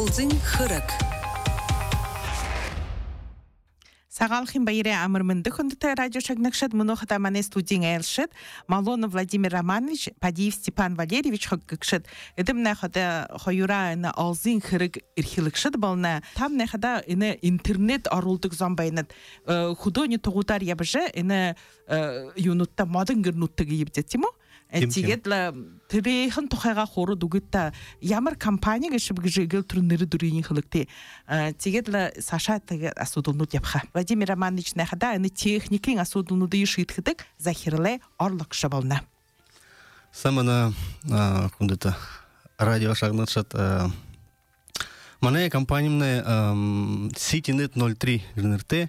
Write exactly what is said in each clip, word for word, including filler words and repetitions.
Алзин хырык. Сагалхин байре амырмынды хүндіті радио шагнакшад мұнохата мане студийн айлшад Малонов Владимир Романович, Падиев Степан Валерьевич хоггшад. Эдім нахада хойура ина алзин хырык ирхилыкшад бална. Там нахада ина интернет арулдық зомбайнат худони тугутар ябыжы ина юнутта модын гырнуттығы ебдетті му? Тигетла тирейхэн тухайга хору дугитта ямар компания гэшиб гэжигэл түрнэрэ дүрийн хылыкти тигетла Саша тиге асуудулнууд явха Владимир Романович нахада энэ техникийн асуудулнуудыг шийтгэдэг захирлаа орлогш болно. Самана хүндэт радио шагнатшат манай компаниямны Citynet ноль три гэнэртэй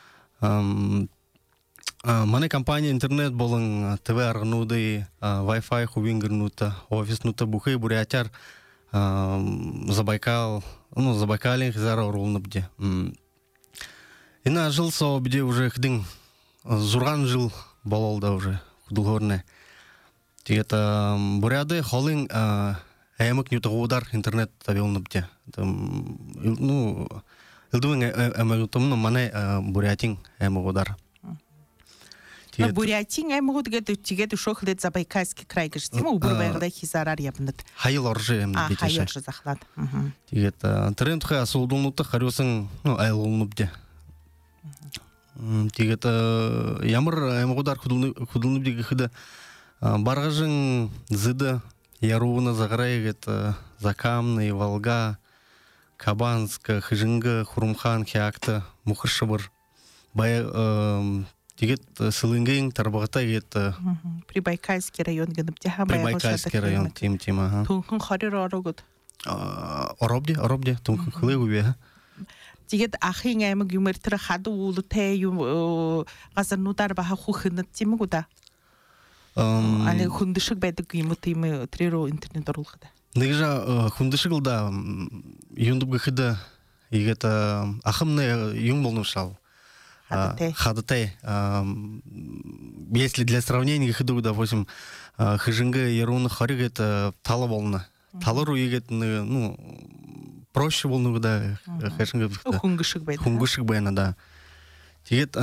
Манай компания интернет болон ТВ аргнуды, Wi-Fi хувингернута, офиснута бухей бурятяр Забайкал, ну Забайкалин хизара урулнабде. Ина жил со бде уже хдин зурган жил бололда уже худулгорне. Тигета буряды холин эмек нютагудар интернет табилнабде. Ну илдуин эмегутумно мане бурятин эмегудар. Бурятин эмгуд гэдэг тигэд шохлед Забайкальский край гэж тийм үү бүрбайгда хизараар явнад. Хайл оржи юм гэж. Хайл оржи захлаад. Тэгээд интернет хай асуулдуулнуудаа хариусан айлгуулнууд. Тэгээд ямар эмгуудаар хөдөлнөд гэхэд баргажин зыда Яруна Заграйгет Закамны Волга Кабанска Хижинга Хурумхан Хиакта Мухаршабыр бай Тигет Сылынгин Тарбагата гет Прибайкальский район гэнэбдэ хамаа Прибайкальский район тим тим аха. Тунхан хорир орогод. Оробди оробди тунхан хлэгүвэ. Тигет ахын аймаг юмэр тэр хаду уултай юм газарнуудаар баха хүхэнэт тийм үү да. Али хүндэшиг байдаг юм уу тийм тэрөө интернет оруулахад. Нэгжа хүндэшиг л да юундуб гэхэд игэт ахымны юм болнушал. Хадатай. Если для сравнения, гэхэд, допустим, Хижинга Яруна Хориг это тала волна. Талару егет, ну, проще волну, да, Хижинга. Хунгышик байна. Хунгышик байна, да. Тигет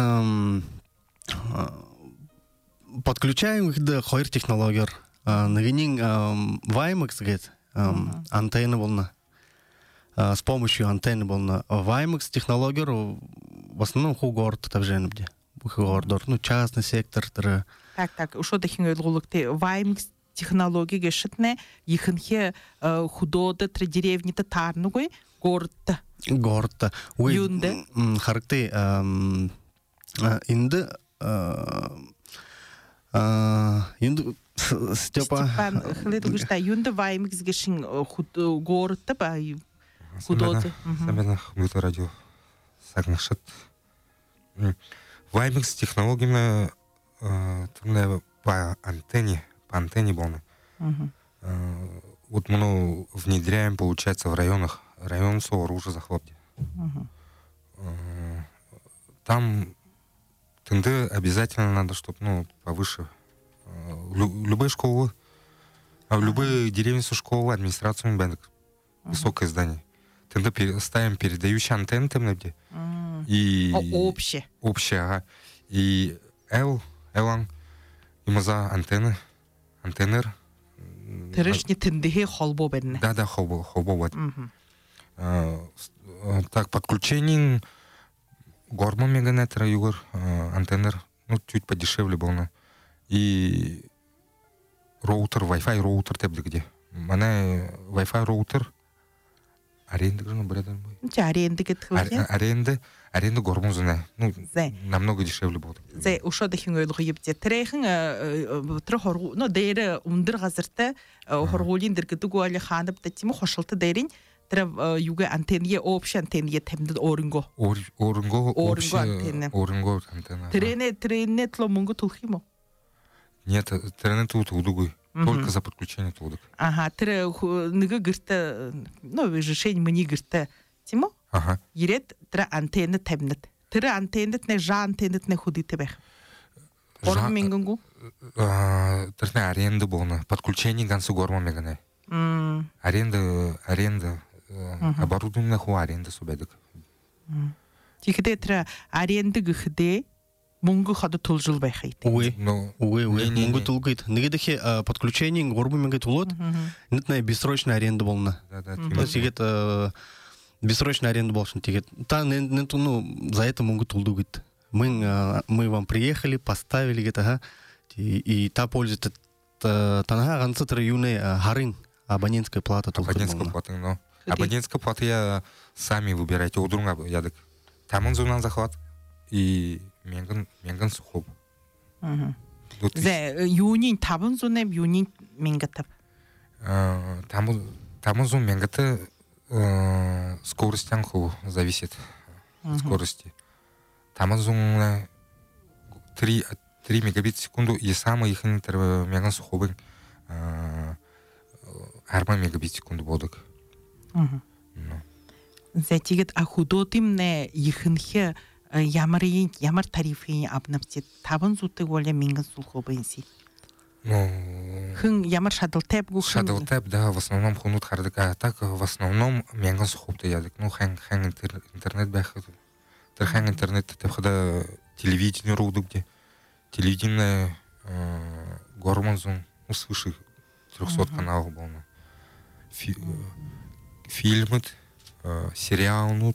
подключаем их до Хориг технологер. Нагинин Ваймакс, говорит, антенна волна. С помощью антенны волна. Ваймакс технологер в основном хугорд также набде. Хугордор, ну частный сектор. Так, так. Что такое ойлголукты? Ваймакс технологии гешетне, ихэнхе худода три деревни татарнугой, горд. Горд. Юнде. Характы инде юнде Степа. Степан, хледу гешта юнде Ваймакс гешин горд ба худода. Самена муто радио сагнашат. Ваймакс технологиями э, по антенне, по антенне волны. Uh-huh. Э, вот мы внедряем, получается, в районах, район Сооружа Захлопди. Uh-huh. Э, там тенды обязательно надо, чтобы, ну, повыше. Э, лю, любые школы, а в любые uh-huh. деревни со школы, администрацию бендек. Uh-huh. Высокое здание. Тенды пер, ставим передающие антенны там где. Uh-huh. И общее. Общее, ага. И Эл, Элан, и маза антенны, антеннер. Терешни тендихе холбо бедне. Да, да, холбо, холбо вот. Так, подключение горма меганетра югор, антеннер, ну, чуть подешевле было. И роутер, Wi-Fi роутер тебе где. Мане Wi-Fi роутер. Аренда, граждан, бредан. Аренда, говорят. Аренда. Аренда горбун зуна. Ну, намного дешевле будет. Зай, ушо дахин ойлго ебте. Трейхин трохору, ну, дейре ундыр газырта хоргулин диргетугу али ханып татиму хошылты дейрин. Тра юга антенне, общая антенне темдед оринго. Оринго, общая оринго антенна. Трене, трене тло мунго тулхимо. Нет, трене тут удугуй. Только за подключение тулдык. Ага, тре ныга гырта, ну, решение мне гырта. Тимо? Ага. Ерет тра антенна темнет. Тра антеннет не жа антеннет не худите бех. Горма мингунгу? Тра аренда болна. Подключение гансы горма мегане. Аренда, аренда оборудование ху аренда субедик. Тихде тра аренда гхде мунгу хады тулжул байхайт. Уе, Ну, уе, уе, не-не-не. мунгу тулгит. Негедехе подключение горбу мега тулот, нетная бессрочная аренда болна. Да, да, То есть тигет бессрочная аренда болшин тигет. Та не не ту, ну за это мунгу тулдугит. Мы а, мы вам приехали, поставили где-то, ага, и, и та пользуется танга ганцетр юне харин абонентская плата тулгит. абонентская плата, но абонентская плата я сами выбираете, у друга ядык. Тамон зунан захват и менган менган сухоб. Зе юнин табын зунем юнин менгатап. Тамон тамон зун менгата скоростян ху зависит скорости. Тамон зун три три мегабит в секунду и самый их интер менган сухобын арба мегабит в секунду бодык. Зе тигет ахудотимне ихынхе ямарин ямар тарифын абнапти табын зуты воля менган сухобынси. Ну, Хын ямар шадылтеп гу Shadow Tab, да, в основном хунут хардык, а так в основном менган сухопты ядык. Ну, хэн хэн интернет бэхэ. Тер хэн интернет тэп хада телевидение руду где. Телевидение гормонзун, ну, свыше трехсот каналов было. Фильмы, сериал, ну,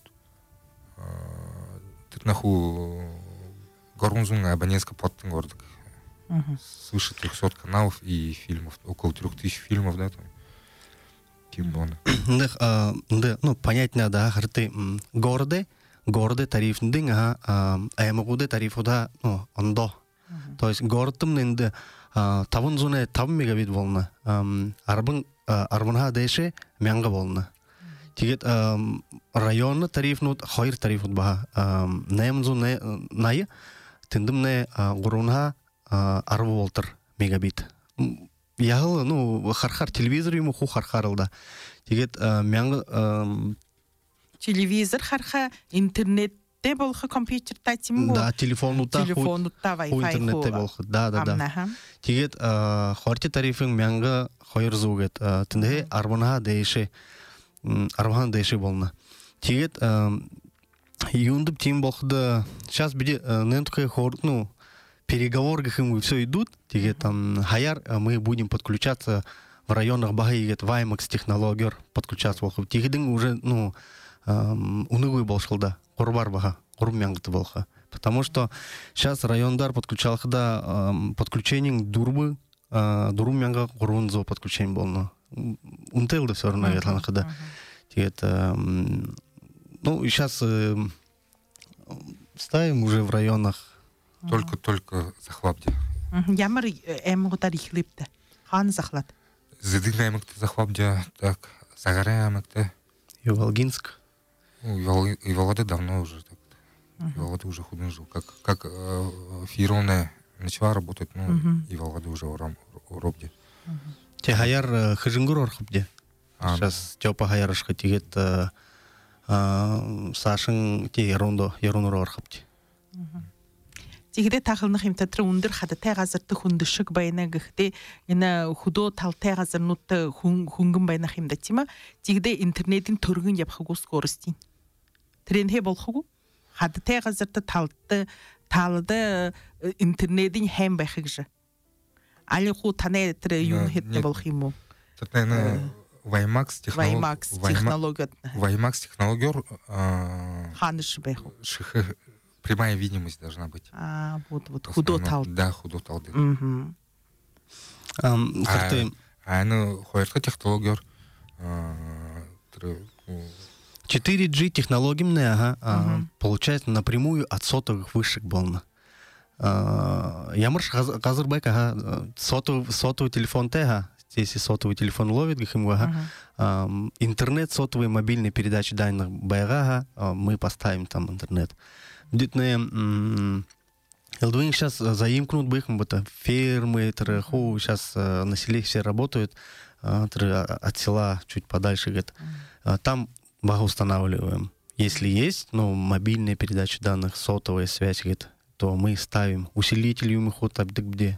тут нахуй гормонзун абонентская плата городок. Свыше трехсот каналов и фильмов, около трех тысяч фильмов, да, там. Кимбона. Да, ну, понятно, да, харты города, города тариф дing, ага, а я могу да тариф да, ну, ондо. То есть город там ненде таван зоне таван мегабит волна, арбан арбанха деше мянга волна. Тигет районный тариф ну хайр тариф баха, наем зоне найе, тендем не гуронха арба волтер мегабит. Яғыл, ну, хархар телевизор ему ху хархарылда. Тигет мянга телевизор харха интернетте болха компьютер татиму. Да, телефон ута. Телефон ута Wi-Fi интернетте болха. Да, да, да. Тигет хорти тарифын мянга хайр зугет. Тенде арбанха дейше арбанха дейше болна. Тигет юндып тим болхда. Сейчас биде нентукай хор, ну, переговорах им все идут, тиге там хаяр, мы будем подключаться в районах Багаигет, Ваймакс технологий, подключаться волхов. Тигедин уже, ну, унывый болшалда, курбар бага, курмянгты болха. Потому что сейчас райондар подключал когда подключение дурбы, дурмянга курунзо подключение было. Унтелда все равно это когда. Тигет, ну, сейчас ставим уже в районах. Только-только захвапде. Ямар эмгутар ихлипте. Хан захлат. Зыдык эмгте захвапде, так, Загаря эмгте. Ювалгинск. И Волода давно уже так. Волода уже худым жил. Как, как фирона начала работать, ну, и Волода уже у Робде. Те хаяр хыжингур орхубде. Сейчас тёпа хаярыш хатигет Сашин те ерундо, ерунур орхубде. Тигде тахылнах имтатры ундыр хада тагазырты хундышык байна гыхте ина худо тал тагазырнутты хунгын байна химда тима тигде интернетин төргün yapхагу скоростин. Тренхе болхагу хада тагазырты талты талды интернетин хэм байхыгжы. Али ху тане тре юн хетне болхиму. Татна Ваймакс технология. Ваймакс технология. Ханыш байху. Шихы прямая видимость должна быть. А, вот, вот, худо талды. Да, худо талды. Угу. А, ну, хуэрка технология. четыре джи технологиями, ага, получается напрямую от сотовых вышек волна. Ямарш газырбайк, ага, сотовый телефон тега, если сотовый телефон ловит, интернет, сотовые мобильные передачи данных байга, мы поставим там интернет. Дитне Элдвин сейчас заимкнут быхом, это фермы, треху, сейчас население все работают, от села чуть подальше, говорит, там бага устанавливаем. Если есть, ну, мобильные передачи данных, сотовая связь, говорит, то мы ставим усилитель юмихот где.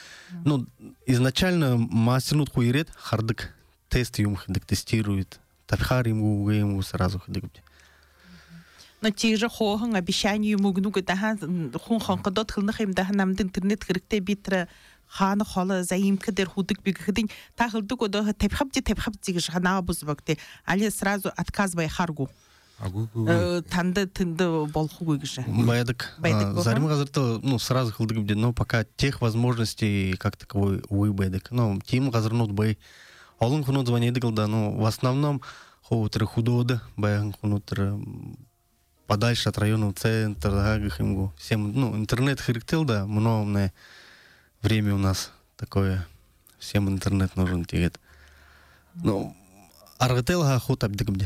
Ну, изначально мастер нут хуирет, хардык тест юмхидык тестирует. Табихар ему ему сразу ходить. Но те же хохан обещанию могну гдаха хун ханкадот хылнах им даха намд интернет хэрэгтэй битра хана хала заимка дер худык бигхдин тахылдык ода табхабти табхабти гэж ханаа бузбагте али сразу отказывай харгу. Танда тында болхугой гэж. Байдык. Зарим газарта, ну, сразу хылдык бде, но пока тех возможностей как таковой уй байдык. Ну, тим газарнут бай. Алын хунут звонедык да, ну, в основном хоутер худода, баян хунутер подальше от районного центра, да, всем, ну, интернет хректел, да, много время у нас такое, всем интернет нужен, тигет. Ну, аргател ха хут абдигбде.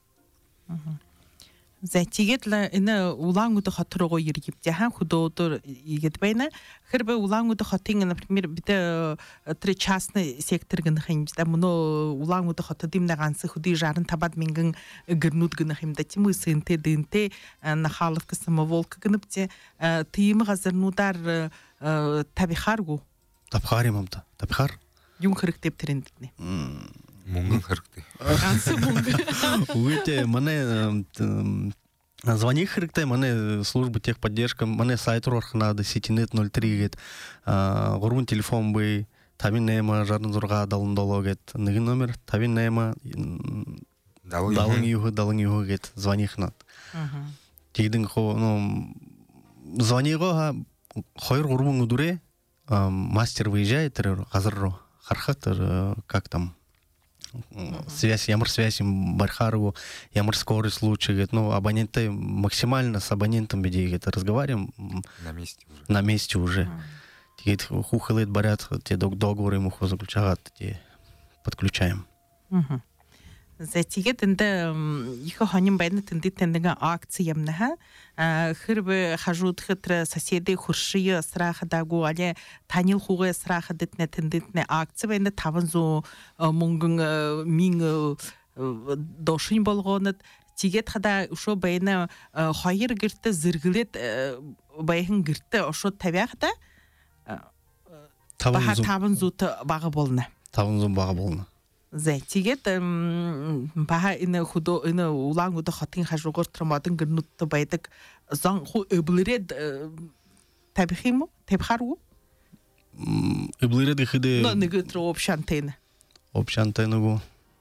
Затигетла ина улангуды хатрого иргибде хан худодор игет байна. Хербе улангуды хатин, например, бите три частный сектор гынхим, да муно улангуды хатадим на гансы худи жарын табад мингэн гырнут гынхим, да тиму сынте дынте на халовка самоволка гыныбте тыймы газырнудар табихаргу. Табхари мамта, табхар? Юм хырыктеп терендитне. Мунгын хырыкты. Ансы мунгын. Уйте, мане звони хырыктай, мане служба техподдержка, мане сайт рорхнады, сетинет ноль три гет, гурун телефон бы, тавин нема, жарын зурга далын доло гет, ныгын номер, тавин нема, далын юғы, далын юғы гет, звони хнат. Тегдің хо, ну, звони го, хойр гурун удуре, мастер выезжает, газарро, хархат, как там, связь, ямар связь, бархару, ямар скорость лучше, ну, абоненты максимально с абонентом беди, разговариваем. На месте уже. На месте уже. Те хухалит барят, те договоры ему заключают, те подключаем. Затиге тенде ихо ханим байна тенде тендега акциям наха хырбы хажут хытра соседи хуршия срахадагу але танил хуга срахадетне тендетне акция байна таванзу мунгын мин дошин болгонот тигет хада ушо байна хайыр гирте зиргилет байхын гирте ошо табяхта Таванзу таванзу бага болна. Таванзу бага болна. Затигет баха ина худо ина улангуды хатын хажугор трамадын гырнутты байдык зан ху өблеред табихиму табхару өблеред гыхыды но негытро общантен общантенугу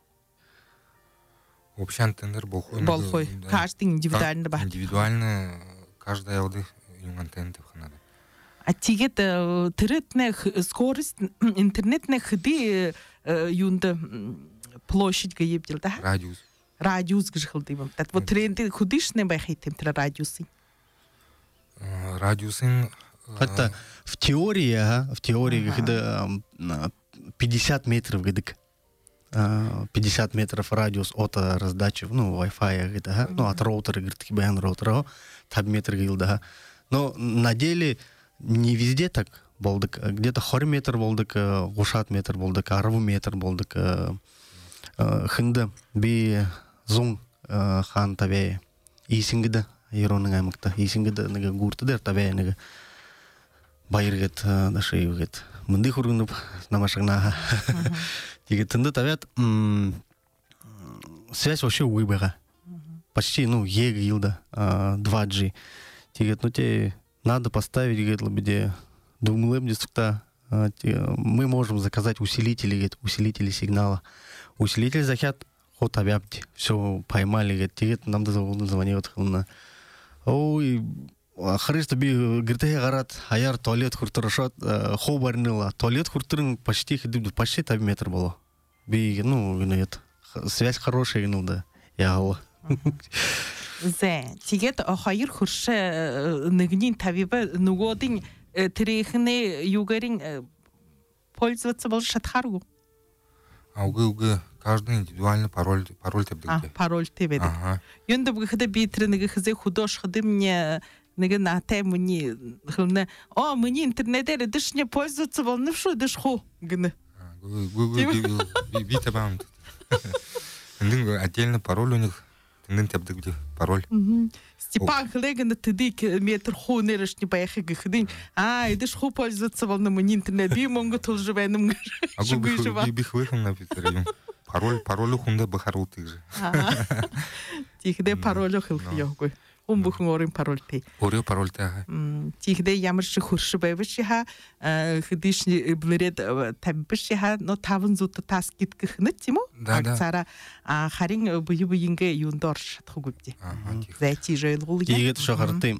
общантенер болхой болхой каждый индивидуально ба индивидуально каждая оды юнгантен табханады. А тигет третне скорость интернетне хыды юнда площадь гаебдил, да? Радиус. Радиус гжхылдым. Так вот тренды худишне байхитим тра радиусы. Радиусын. Это в теории, в теории, когда пятьдесят метров гдык. пятьдесят метров радиус от раздачи, ну, Wi-Fi, да, ну, от роутера, говорит, кибаян роутера, там метр гил, да. Но на деле не везде так. Болдык, где-то хор метр болдык, гушат метр болдык, арву метр болдык, хынды би зун хан табе исингиде иронның аймакта исингиде неге гуртыдер табе неге байыргет дашыйгет мынды хургынып намашыгна тиге тынды табят связь вообще уйбага почти, ну, ег илда два джи тиге, ну, те надо поставить гет лабиде думаем, что мы можем заказать усилители, усилители сигнала. Усилитель захят, ход объявьте. Все поймали, говорит, нам дозвонил. Ой, христо би, говорит, я гарат, аяр туалет хуртарашат, хо барнила. Туалет хуртарин почти, почти там метр было. Би, ну, нет, связь хорошая, ну, да, я гала. Зе, тигет, хайр хурше, нагнин табиба, нугодин, трехне югарин пользоваться больше шатхаргу. А угы угы каждый индивидуальный пароль пароль тебе. А пароль тебе. Ага. Юнда бы когда битре неге хзе худош хды мне неге на тему не хлне. О, мне интернете дыш не пользоваться волнушу дыш ху гны. Гугл бита бам. Отдельно пароль у них. Тенден тебе где пароль. Степан Хлеген, ты дик метр ху нереш не поехай гхдин. А, идешь ху пользоваться волному интернет. Би монго тол живеным. А губи бих выхом на питере. пароль пароль хунда бахарул ты же. Тихде пароль хил хиёггүй. Он бүхэн өөрийн парольтэй. Өөрийн парольтай. Тихде ямар ч хурш байвш ха хэдиш блэрэд тамбиш ха но таван зут тас гидгэх нэт тийм үү? Цара харин буй буйнгээ юунд орш чадахгүй дээ. Зайти жийлгул я. Тэгээд шахартай.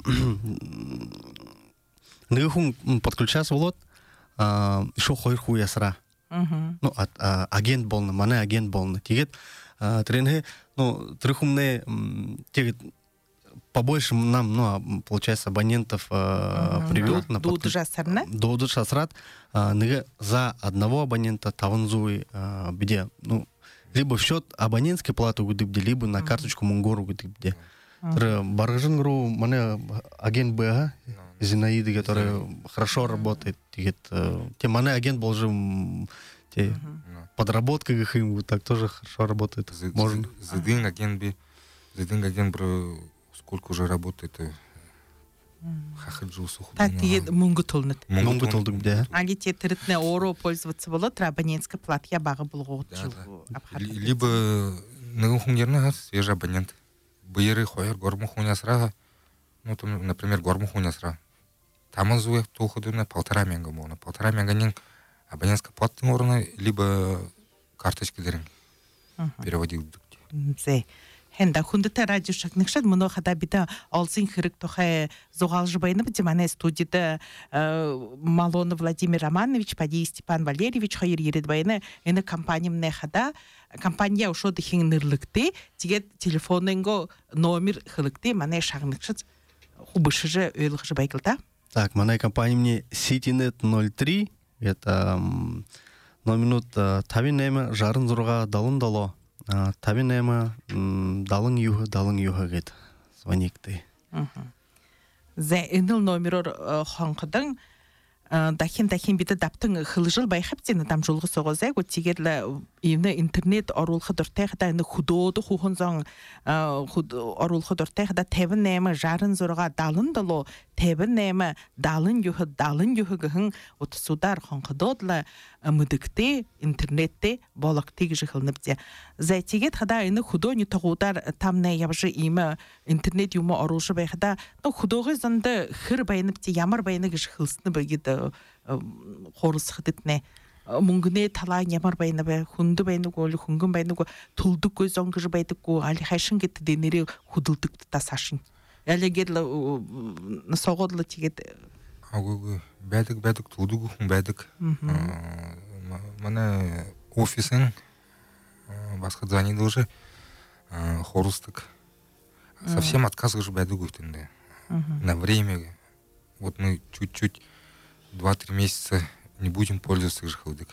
Нэг хүн подключаас болоод шо хоёр хүү ясра. Ну агент болно, манай агент болно. Тэгээд тренхэ ну трехумне тэгээд побольше нам, ну, получается, абонентов э, привел. На Дуду Жасарна? Дуду Жасрат. За одного абонента Таванзуи, э, где, ну, либо в счет абонентской платы, либо на карточку Мунгору, где. Баргажингру, мне агент БА, Зинаиды, который хорошо работает. Те, мне агент был же, те, подработка, как им, так тоже хорошо работает. Можно. Задин агент би, задин агент бро. Сколько уже работает? Хахаджу сухо. Так, ты мунгутолнет. Мунгутолдук, да. Али те тридцать оро пользоваться было, треба абонентская плата, я бага был либо на хунерна свежий абонент. Быеры хойер горму хунясра, ну там, например, горму хунясра. Там зуев то ходу на полтора мега мона, полтора мега нин абонентская плата норна, либо карточки дырин. Переводил. Зэ. Хэнда хүндэтэй радио шагнагшад мөнөө хада бида олзын хэрэг тухай зугаалж байна бид манай студид Малонов Владимир Романович, Падиев Степан Валерьевич хоёр ирээд байна. Энэ компаниямны хада компания ушууд ихэн нэрлэгтэй. Тэгээд телефонынго номер хэлэгтэй манай шагнагшад хубышжэ ойлгож байгал да. Так, моя компания мне Citynet ноль три, это номинут тавинема жарын зурга далын дало. Тавинема далын юха далын юха гэд звоникты. За энэл номерор хонходан дахин дахин бид давтан хылжил байхапцын дам жолго согозайг утигэл энэ интернет оруулахад дуртайхда энэ хөдөөд хүүхэн зон оруулахад дуртайхда тавин наймаа жарын зурга далын долоо тавин наймаа далын юха далын юха гэн утсудар хонхододла мэдэгтэй интернеттэй болохтыг жихэлнэвзэ. За тэгээд хада энэ хөдөөний тогуудар тамна явж ийм интернет юм оруулж байхада хөдөөгөө зонд хэр байнавти ямар байна гэж хэлснэ байгээд хорсхадэтнэ мөнгөний талаа ямар байна вэ хүнд байна уу хөнгөн байна уу төлдөггүй зон гэж байдаггүй али хайшин гэдэг нэрийг хөдөлдөг тас хашин ялгээд согодлоо тэгээд агуу байдаг байдаг төлдөг хүн байдаг манай офисын басқа звонит уже хорустык совсем отказ уже байдаг үйтінде на время вот мы чуть-чуть два-три месяца не будем пользоваться жихалдык.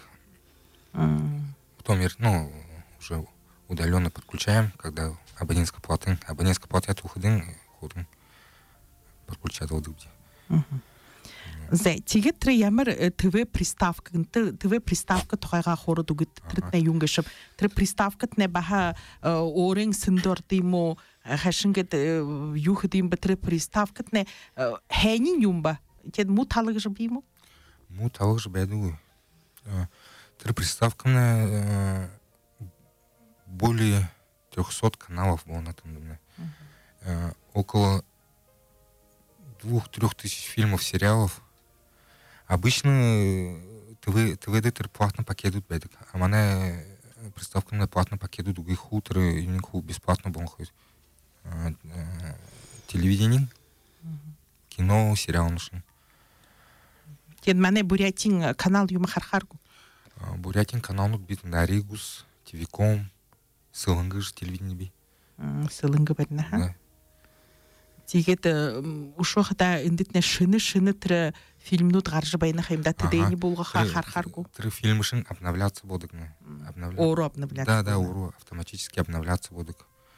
Потом, ну, уже удаленно подключаем, когда абонентская плата, абонентская плата от ухода, ходим, подключать вот где. За, тэгээд тэр ямар ТВ приставка, ТВ приставка тухайга хород үгэд тэрнэ юнгашып, тэр приставкат не баха орын сындорд юм уу, хашингад юу хэдэм бэ тэр приставкат не хайнин юм ба. Тэд му талаг жив юм уу? Му талаг жив байдаг. Тэр приставка на более трехсот каналов было на том. Около двух-трех тысяч фильмов, сериалов. Обычно ТВ ТВ платно пакетут байдаг. А мана приставка на платно пакетут других хутор и нику бесплатно было ходить. Телевидение, кино, сериал нужен. Тед мане Бурятин канал юма хархаргу. Бурятин канал нут бит на Ригус, ТВКом, Сылынгыш телевидение би. Сылынгы бадна ха. Тэгээд ушохта эндэтнэ шины шины тэр фильмнууд гарч байна хэмдэ тэдэний булгаха хархаргу. Тэр фильмы шин обновляться будут. Обновляться. Ору обновляться. Да, да, ору автоматически обновляться будут.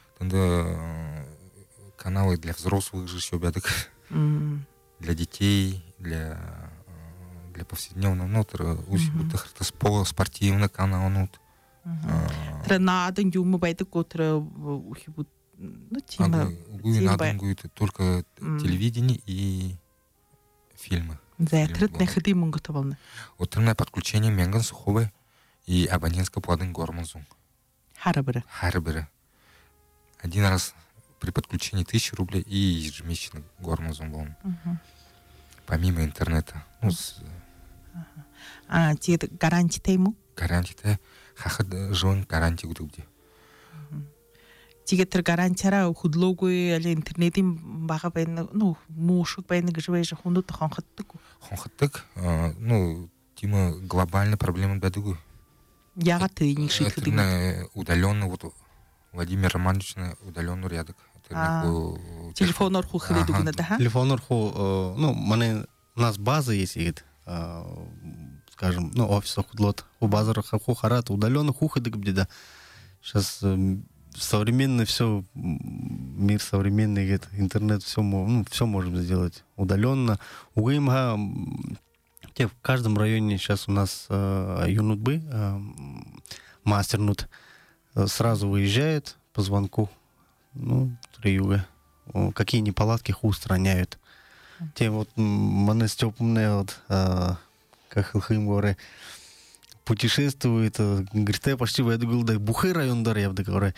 Тогда каналы для взрослых же еще бедок. Для детей, для для повседневного нутра, это спортивный канал нут. Тэр наадын юм байдаг утра ухибут. Ну, тема. Это только телевидение и фильмы. Да, это не ходи мунгутовалны. Утреннее подключение менган сухове и абонентская плата гормозум. Харабыры. Харберы. Один раз при подключении тысячи рублей и ежемесячно гормозом был. Помимо интернета. Ну, с... А, те гарантия тему? Гарантия. Хахад живын гарантия гудугди. Тигетер гарантияра худлогой или интернетим бага байна, ну, мушук байна гжвей же хунут хонхаттык. Хонхаттык, ну, тима глобальная проблема бадугу. Яга ты не шит Это на удаленно, вот Владимир Романович на удаленный рядок. Телефон орху хледугна, да? Телефон орху, ну, мане, у нас база есть, скажем, ну, офис худлот, у базара ху харат, удаленно хухдык бдеда. Сейчас современный все, мир современный, это, интернет, все, ну, все можем сделать удаленно. У ГМГ, в каждом районе сейчас у нас э, юнутбы, э, мастернут, э, сразу выезжает по звонку, ну, три юга. Какие неполадки ху устраняют. Те вот, маны стёпумные, вот, э, как хилхим говорят, путешествует, говорит, почти в эту гулдай бухы райондар, я бы говорю.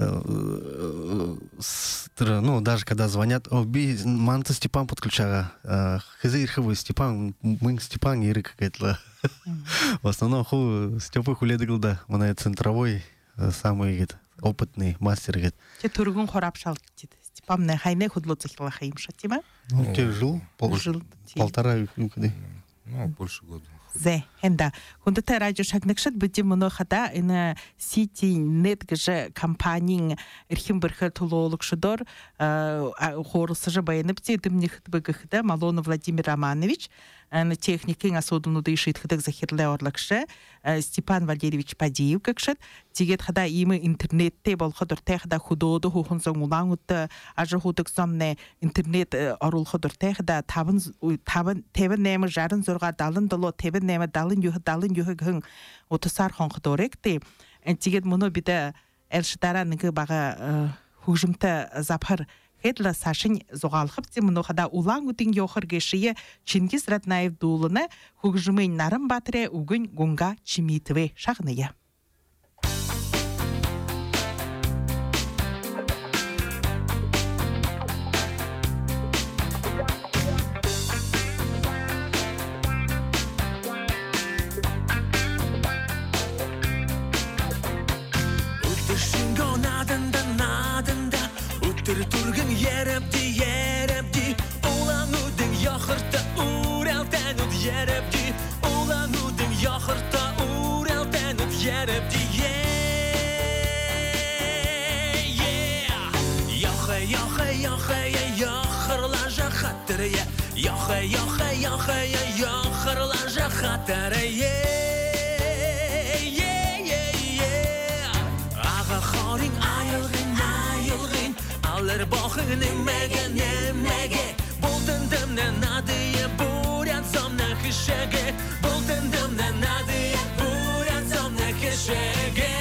Ну, даже когда звонят, о, би, манта Степан подключала, хазирховый Степан, мы Степан Иры какая-то. В основном ху Степы хуледы гулда, он центровой, самый опытный мастер. Те тургун хорапшал, Степан не хайне худло цехила хаим шатима? Ну, те жил, полтора, ну, больше года. Зе, хенда. Хунда радио шагнакшат бити монохада ина сити нет гже компанийн эрхэм бэрхэ тулуулаг шодор хорсожа баянапти дэмнихт бэгхда Малонов Владимир Романович на техникийн асуудлуудыг шийдэхэд захирлаа орлогш Степан Валерьевич Падиев гэгшэд тэгээд хада ийм интернеттэй болоход уртайхда хөдөөд хүүхэнсэн улаангууд ажихуудаг сомны интернет оруулахад уртайхда таван таван таван наймаа шестьдесят шесть даалан долоо таван наймаа даалан юх даалан юх гэн утасаар хонход орэгтэй тэгээд мөнөө бид элшдара нэг бага хөгжимтэй запхар Хедла Сашин зугаалхып зэмнөхада улаангуудын ёхор гэшие Чингис Раднаев дуулана хөгжмийн Наран Баатрэ үгэн гунга чимитвэ шагная. Turgun yerepti yerepti Ulan udun yaxırta urelten ud yerepti Ulan udun yaxırta urelten ud yerepti Yeah Yeah Yaxe yaxe yaxe yaxırlaja xatırıya Yaxe yaxe yaxe yaxırlaja xatırıya Yeah Yeah Yeah Ağa xarin ayılgın ayılgın Alır bakın nemmege nemmege Buldun ne nadıya buran somna kışege Buldun ne nadıya buran somna kışege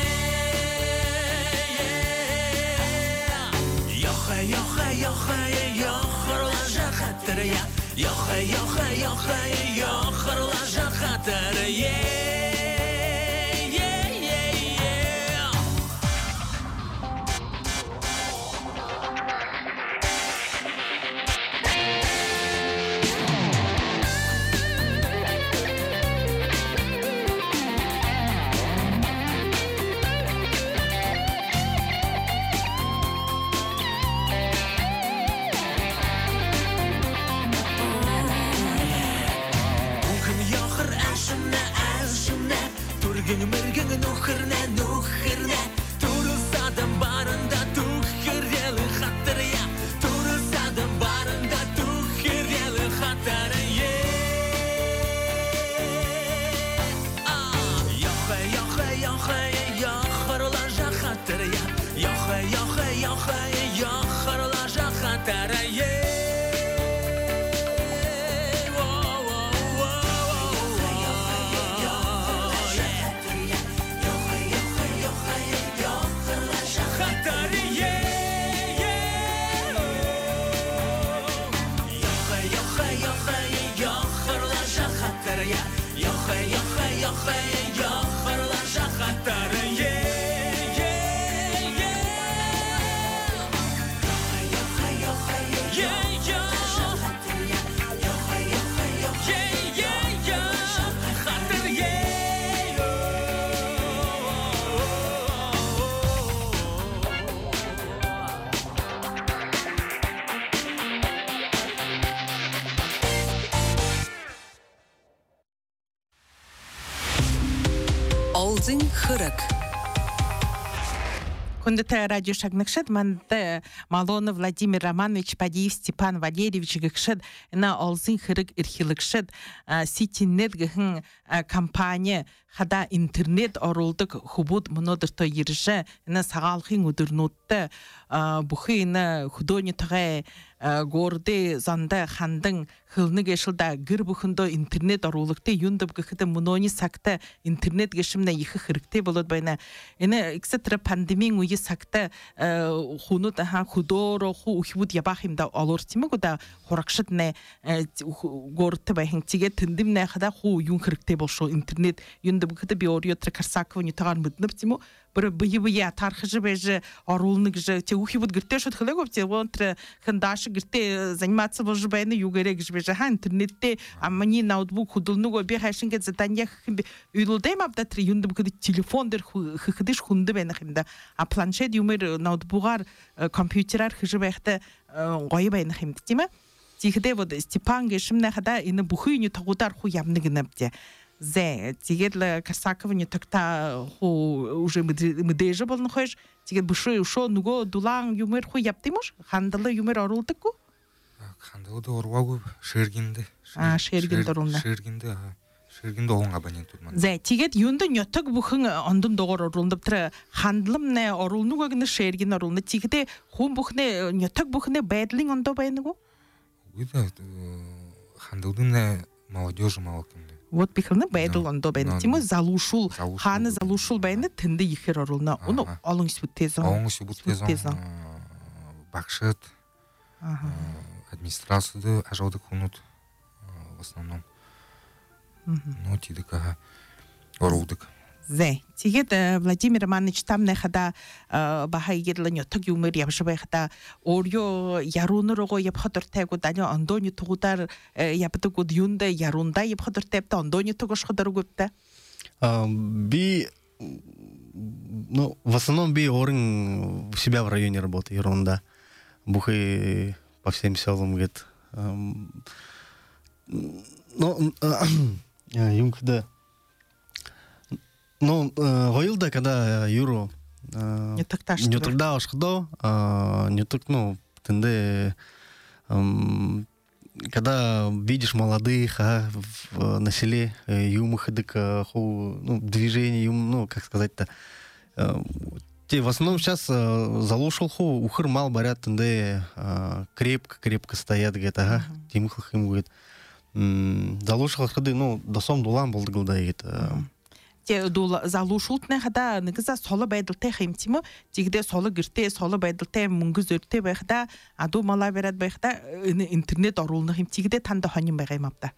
Yoxe yoxe yoxe yoxırlaja xatırıya Yoxe yoxe yoxe yoxırlaja xatırıya Ashna, ashna. Олзың хырык. Кондита радио шагнакшет манде Малонов Владимир Романович Падиев Степан Валерьевич гыкшет на олзин хырык ирхилыкшет ситинет гыхын компания хада интернет орулдык хубут мнодырто ерже на сагалхин удырнутты бухы на худони тагай горды занда хандың хылны гешилда гыр бухындо интернет орулыкты юндып гыхыды мунони сакта интернет гешимне ихы хырыкты болот байна эне иксетре пандемия уйы сакта хуну тахан худоро ху ухибут ябахимда олортимы гуда хоракшытне горты байхин тиге тындымне хада ху юн хырыкты болшо интернет юндып гыхыды биорио трекарсакова не таган мыднып тиму бір быйы-быйы тархыжы бәжі арулны гыжы те ухибут гырте шот хылыгоп те вонтре хындашы гырте заниматься болжы байны югере гыжы бәжі ха интернетте аммани ноутбук худылны го бе хайшынге задания хымбе уйлдайм абда три юндым кыды телефондер хыдыш хунды бәйны хымда а планшет юмер ноутбугар компьютер хыжы бәхте гойы бәйны хымды тиме тихде вот Степан гешимне хада ины бухыйны тагудар ху ямны гынапте Зе, тигет Карсакова не так-то уже мдеже был находишь, тигет большой ушел, нуго дулан юмер хуй яптимош, хандалы юмер орул таку? Хандалы да орвагу шергинде. А, шергинде орулна. Шергинде, шергинде оң абонент турман. Зе, тигет юнда нётак бухын ондун догор орулнда бтра хандлым не орулнуга гына шергин орулна, тигете хун бухне нётак бухне бэдлин ондо байныгу? Уйда, хандалдын не молодежи мало кемде. Вот пихлны байдыл ондо байны. Тиму залушул, ханы залушул байны тынды ехер орулна. Оны алың сүбіт тезон. Алың сүбіт тезон. Бақшыт, администрацияды ажауды күнут в основном. Ну, тидік орулдық. Зе, тигет Владимир Романович там не хада баха егедлен ятак юмер ябшыбай хада орё ярунырого ябхадыр тегу дали андони тугудар ябды гуд юнда ярунда ябхадыр тепта андони тугуш хадар гупта. Би, ну, в основном би орын у себя в районе работает ерунда. Бухы по всем селам говорит. Ну, юм когда Ну, гоилда, когда Юру не так таш. Не тогда уж ходо, не так, ну, тенде, когда видишь молодых, а, в, на селе, юм ходык, ну, движение, юм, ну, как сказать-то, те в основном сейчас залушил ху, ухыр мал барят, тенде крепко-крепко стоят, говорит, ага, тимхах им говорит, залушил ходы, ну, до сом дулан был, говорит, дул залушултне хада нигза солы байдылтай химтимо тигде солы гирте солы байдылтай мунгыз өрте байхда аду мала берат байхда интернет орулны хим тигде танда ханим байгаймапта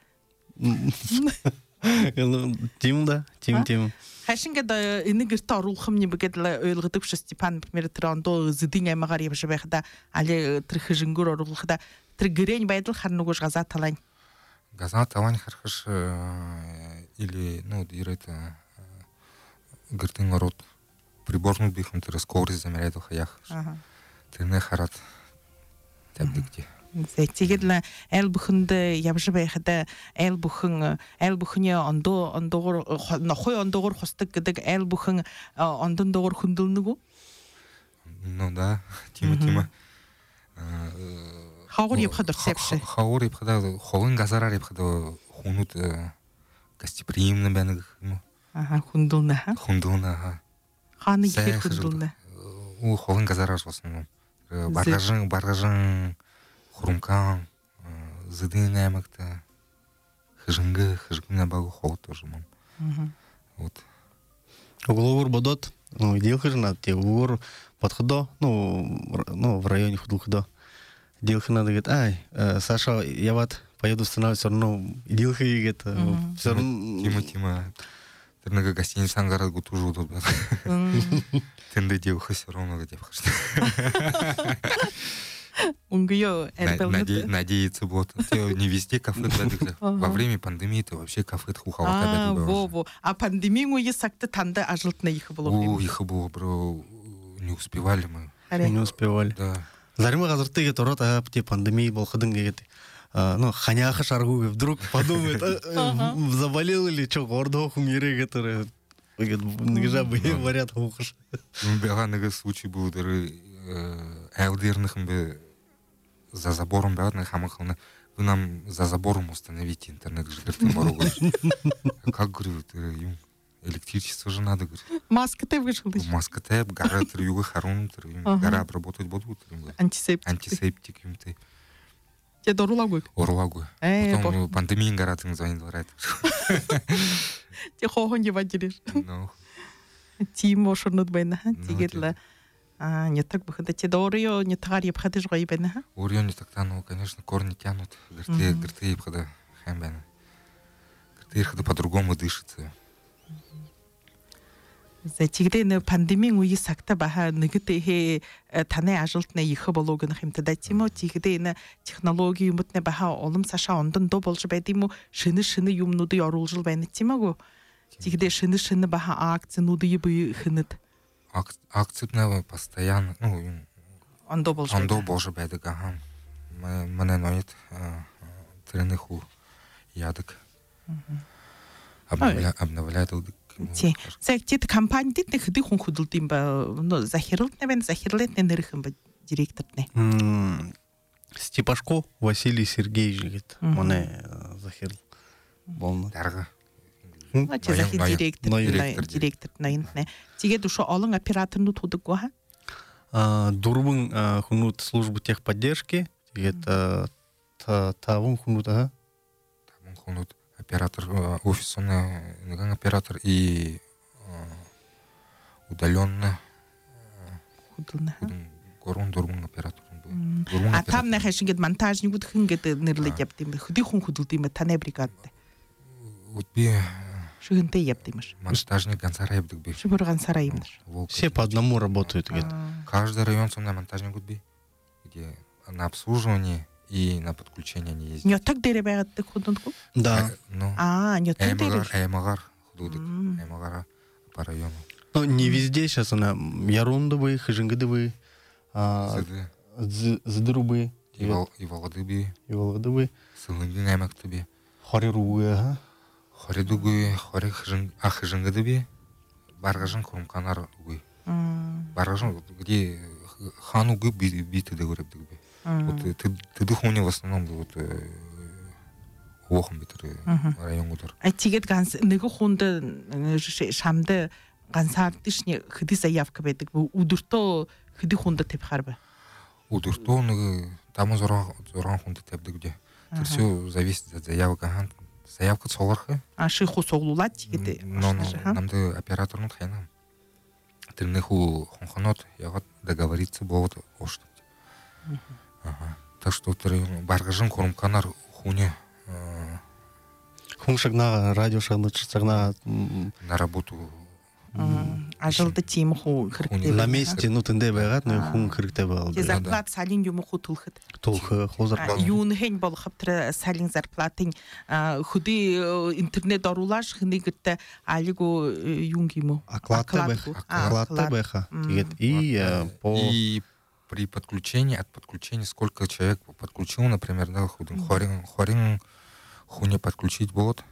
тим да тим тим хашинге да ини гирте орул химни бигедла ойлгыдып ш Степан например трандо зидиня магар ябш байхда али трихжингур орулхда тригрень байдыл харнугуш газа талань газа талань хархыш или ну дирета гыртын орот приборный бихм ты скорость замеряет в хаях. Ты не харат табдикти. Тигедла эл бухынды ябжы байхада эл бухын эл бухыне ондо ондогор нахой ондогор хостык гыдык эл бухын ондон догор хундылныгу? Ну да, тима тима. Хаур ебхадыр сепши. Хаур ебхада холын газарар ебхада хунут гостеприимно бәнігі. Ага, хундулна, ха? Хундулна, ха. Ханы ехе хундулна. Ол холын газараш в основном. Баргажын, баргажын, хурумкан, зыдын әмікті, хыжынғы, хыжынғы багу хол тоже, мам. Вот. Угловур бодот, ну, дел хыжына, те угловур подходо, ну, ну, в районе худулхудо. Дел хына, говорит, ай, Саша, я вот поеду устанавливать все равно, идилха и это, все равно... Тима, Тима, ты на гостинице ангара гутужу тут, ты на девха все равно на девха. Надеяться вот. Не везде кафе, во время пандемии ты вообще кафе хухал. А, во-во. А пандемию есть как-то танда ажлт на их было. О, их было, бро, не успевали мы. Не успевали. Да. Заримы газырты гет орот, а те пандемии был ходын гет. Ну, ханяха шаргу, вдруг подумает, заболел или что, гордо хумире гет. Нигжа бы варят ухуш. Ну, бега нога случай был, дары элдерных бы за забором, да, на хамахална. Вы нам за забором установите интернет, говорит, морогу. Как, говорю, электричество же надо, говорит. Маска ты вышел. Маска ты, гора трюга, харун, гора обработать будут. Антисептик. Антисептик им ты. Тебе дорогой. Орлагу. Потом пандемия гора ты звонил, говорит. Те хохон не водились. Ну. Тимо шурнут байна. Тигерла. А, не так бы ходить. Те орио не тагари обходишь гой байна. Орио не так-то, ну, конечно, корни тянут. Грты, грты, обхода хэм байна. Грты, хода по-другому дышится. За тигдэ пандемийн үеэс сагта баха нэгтэй таны ажилтны их болоог нь хэмтэдэ тийм үү тигдэ технологи юмд нэ баха улам цаашаа ондан дуу болж байд юм уу шинэ шинэ юмнуудыг оруулж байна тийм үү тигдэ шинэ шинэ баха акцнуудыг бий хэнэд акцнаа постоянно ну ондоо болж ондоо болж байдаг аа манай ноёд трениху ядаг обновляют Тий. Zeg dit компанид нэг хэдий хүн хөдөлд юм ба захирлт нэ байна захирлт нэ нэрх юм ба директор нэ. Степашко Василий Сергеевич говорит, моне захирл болно. Дарга. А чи захир директор директор нэ. Тэгээд ушо олон операторнууд худаггүй ха? А дурбын хүнүүд службы техподдержки, тэгээд таван хүнүүд аа. Таван хүнүүд оператор офисный оператор и удаленно горун дурмун оператор. А там нахаш ингээд монтажникуд хингээд нэрлэж явд юм. Хөдий хүн хөдөлд юм таны бригад. Вот би шигэнтэй явд юм ш. Монтажник гансара явдаг би. Шибур гансара юм. Все по одному работают, говорит. Каждый район сумна монтажник би, где на обслуживание и на подключение не ездит. Не так дереве байгаад худондгүй? Да. Ну. А, не так дереве. Эмагар худодик. Эмагара по району. Ну, не везде сейчас она ярундовые, хажингадовые, задырубые. И володыбые. И володыбые. Сылынгын аймактыбе. Хорирубые, ага. Хоридугые, хори хажингадыбе. Баргажын курумканар угы. Баргажын, где хану гы биты дегуребдыгбе. Вот ты дыхуне в основном вот охом битэр районгуудаар. А тэгээд ганц нэг хүнд шамд ганцаардышны хэдий заявка байдаг. Өдөртөө хэдий хүнд тавихаар бай. Өдөртөө нэг таван зургаан хүнд тавьдаг дээ. Тэр все зависит от заявок. Заявка цугарах. А шиху суглуулаад тэгээд намд операторнууд хайна. Тэрнэхүү хонхоноод ягаад договориться бовод ошт. Ага. Так что тэр баргажын курумканар хуне хүн шагнаа радио шагнаа на работу ажилда тийм хүү хэрэгтэй. На месте ну тэндээ байгаад нэг хүн хэрэгтэй байгаад. Тэгээд зарплат салын юм хүү төлөхөд. Төлөх хузар. Юу нхэн болох тэр салын зарплатын хөдий интернет оруулаш хэнийгт алигу юу юм уу? Оклада байх. Оклада байха. Тэгээд и по и при подключении, от подключения, сколько человек подключил, например, да, хорин, хорин хуне подключить бот,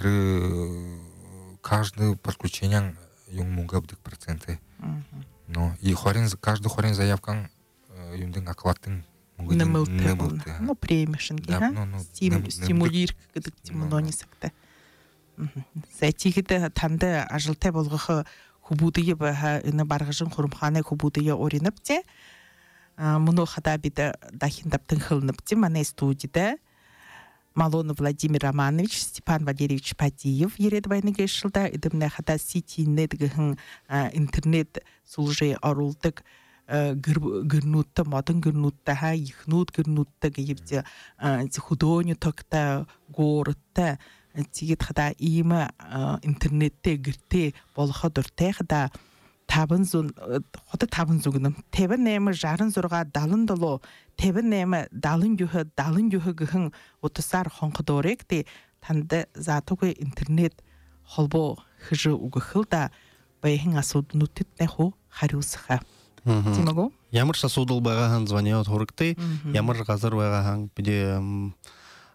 каждое подключение ему габдык проценты. Но и хорин, каждый хорин заявкан юндин оклатын нэмэлтэй. Ну, премишинги, ха? Стимулирк гэдэг юм уу нисагтай. Сэтигэд танд ажилтай болгох хубүүдээ баха энэ баргажин хурамхааны хубүүдээ оринып те. Муно хада бид дахин таптан хылнып те манай студияда Малонов Владимир Романович, Степан Валерьевич Падиев ирээд байна гэж шилдэ эдэмнэ хада ситинет гэн интернет сулжээ оруулдаг гэрнүүдтэй модон гэрнүүдтэй хаа ихнүүд гэрнүүдтэй гэвч хөдөөний тогтой гууртай тэгээд хада ийм интернеттэй гэртээ болоход дуртай хада таван зуун хот таван зуун таван наймаа шестьдесят шесть седемдесет семь таван наймаа седемдесет девять седемдесет гэн утасаар хонходорэг тэ танд заатугүй интернет холбоо хэж өгөхөл да баян асууднуудад нэх хариулсах. Тийм үү? Ямар ч асуудал байгаа хан звониод хүрэгтэй. Ямар газар байгаа хан бид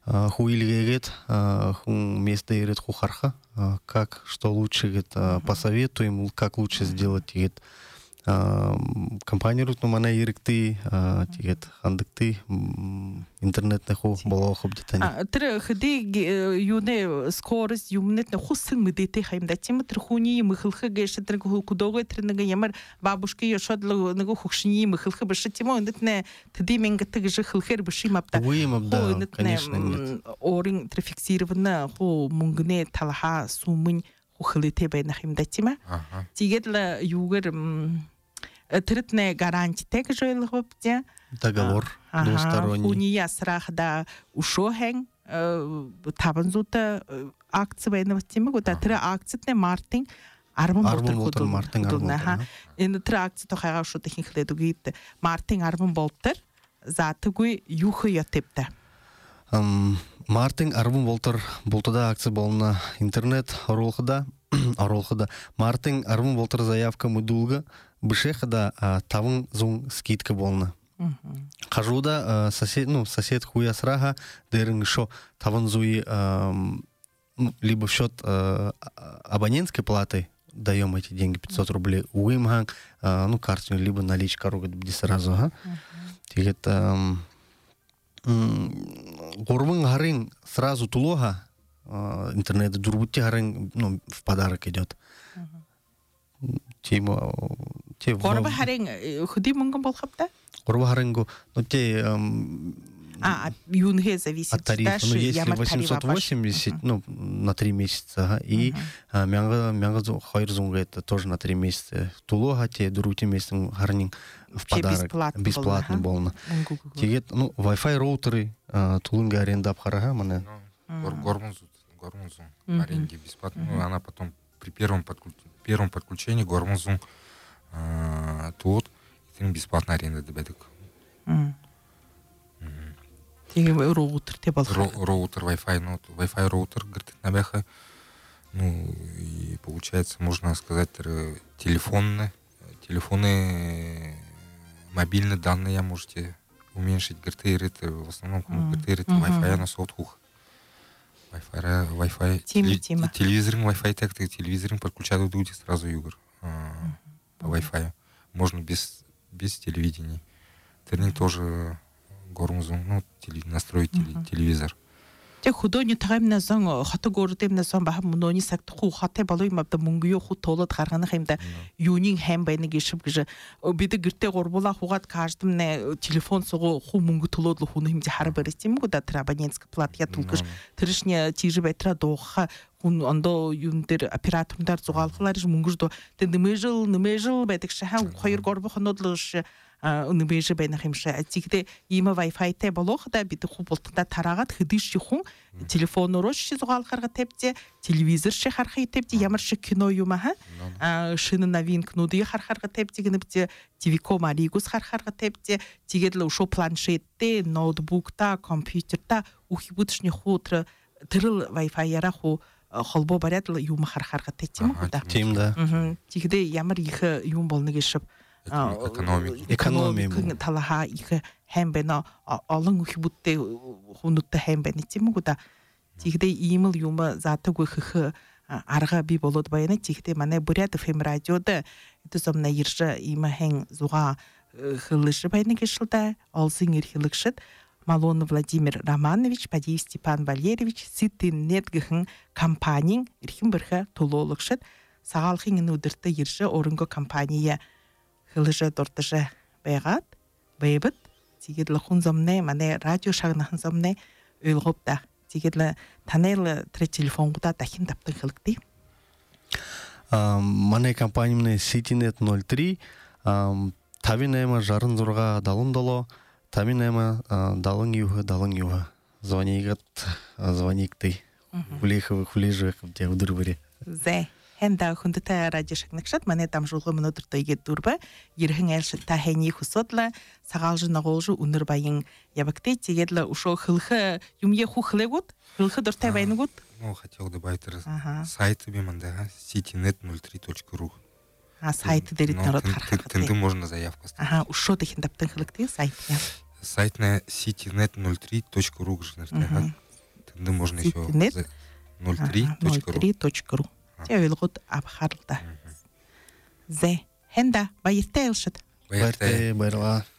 хуилгегет, хун место ирет хухарха, как, что лучше, говорит, посоветуем, как лучше сделать, говорит, компания рут, ну, мана иректы, говорит, хандыкты, интернетный ху, было хобдитани. Тр хди юне скорость юмнет на хусын мыдете хаймда тема трхуни мыхылхы гешет трг кудогой трнага ямар бабушки ёшодлы нагу хукшини мыхылхы бышы тема нетне тди менгетг же хылхер бышы мапта. Уймап, да, конечно, нет. Орин трефиксирована ху мунгне талха сумын хухылыте байна хаймда тема. Тигедла югер тритне гарантия тег жойлыгыпте. Договор двусторонний. Хуния срахда ушохен табанзута акция военного тема, года три акции не Мартин арбон болтер Мартин арбон. Ин три акции то хага шо техник леду гит Мартин арбон болтер за тгуй юхы ятепте. Мартин арбон болтер болтада акция болна интернет оролхада оролхада Мартин арбон болтер заявка мудулга бышехада тавын зун скидка болна. Кажуда сосед, ну, сосед хуя срага, деринг шо таван зуи ну, либо в счет абонентской платы даем эти деньги пятьсот рублей, уимхан, ну, карту, либо наличка ругать где сразу, ага. Тигет горвын гарин сразу тулога интернет дурбути гарин, ну, в подарок идет. Тема те горба харин худи мунган болхапта? Горба харингу, ну те а юнге зависит от тарифа, ну если восемьсот восемьдесят, ну на три месяца, и мянга мянга хайрзунга это тоже на три месяца. Тулога те дурути месяц гарнин в подарок бесплатно болно. Тигет, ну Wi-Fi роутеры тулунга аренда абхарага мане. Гормунзу, гормунзу аренде бесплатно, она потом при первом подключении первом подключении гормунзу тут бесплатная аренда дебедик. Роутер те был. Роутер Wi-Fi, ну Wi-Fi роутер, говорит, набеха. Ну и получается, можно сказать, телефонные, телефоны, мобильные данные можете уменьшить, говорит, в основном, говорит, Wi-Fi на соутхух. Wi-Fi, Wi-Fi, телевизор, Wi-Fi, так телевизор подключают люди сразу югр по Wi-Fi. Можно без без телевидения. Терник тоже гормузун, ну, теле, настроить теле, телевизор. Те худони тагамна сан хата гордемна сан баха мунони сакт ху хата балой мабда мунгио ху толот гарганы хэмда юнин хэм байна гişib гэж бид гэртэ горбула хугат каждым не телефон сугу ху мунгу толодлу ху хэмжи хар баристим гу да трабаненск платья тулгыш тэршня тижи байтра доха хун ондо юндер оператордар зугалхлар мунгуждо тендемежил немежил байтык шахан хоёр горбу хонодлыш өнөбөж байна хэмшэ атигдэ има Wi-Fi тэ болох да бид ху болтонда тараагаад хэдиш хүн телефоноор ши зугаалхарга тавьте телевизор ши харахи тавьте ямар ши кино юм аа шинэ новинкнуудыг харахарга тавьте гэнэбте тв-ко маригус харахарга тавьте тэгээд л ушо планшетте ноутбукта компьютерта ухибудшны хутра тэрл Wi-Fi яра ху холбоо бариад л юм харахарга тавьте юм да тийм да тэгээд ямар их юм болно гişib экономик экономик талаха их хэмбэно олон их бүттэй хүнүттэй хэмбэни чимгүда тигдэ имэл юм заатаг их арга би болоод байна тигдэ манай Бурят эф эм радиода итусомна ирж има хэн зуга хылыш байна гişилдэ олсын ирхилэгшэд Малон Владимир Романович Падиев Степан Валерьевич Ситинет гхэн компанийн эрхэм бэрхэ тулуулагшэд сагаалхын нүдэртэ ирж өрөнгө компания хылыжа дуртажа байгаад байбат тэгээд л хүн зомнэ манай радио шагнахан зомнэ ойлгоопта тэгээд л танел тэр телефонгуудаа дахин давтан хэлгдээ. А манай компанийн Ситинет ноль три тавинема жарын зурга далун доло тавинема далун юга далун юга звонигат звоникты влехов влежих где удырбыре. Зе хэнда хүндэтэй радио шагнагшад манай дамжуулгын өнөөдөртөө игээд дүрбэ ерхэн айлшил та хэний хүсэдла сагаалж нагуулж үнэр баян ябагтэй тэгээд л ушо хылхэ юмье хухлэгүүд хылхэ дуртай байнгууд ну хотел добавить сайт биманда ситинет ноль три точка ру а сайт дээр народ харахад тэнд можно заявку оставить ага ушо дахин давтан хэлгдэг сайт сайт на ситинет ноль три точка ру гэж нэртэй Да можно еще Ситинет. ноль три точка ру. ноль три точка ру. Те ойлгот абхарлда. Зе. Хенда байырта элшит. Байырте, байырла.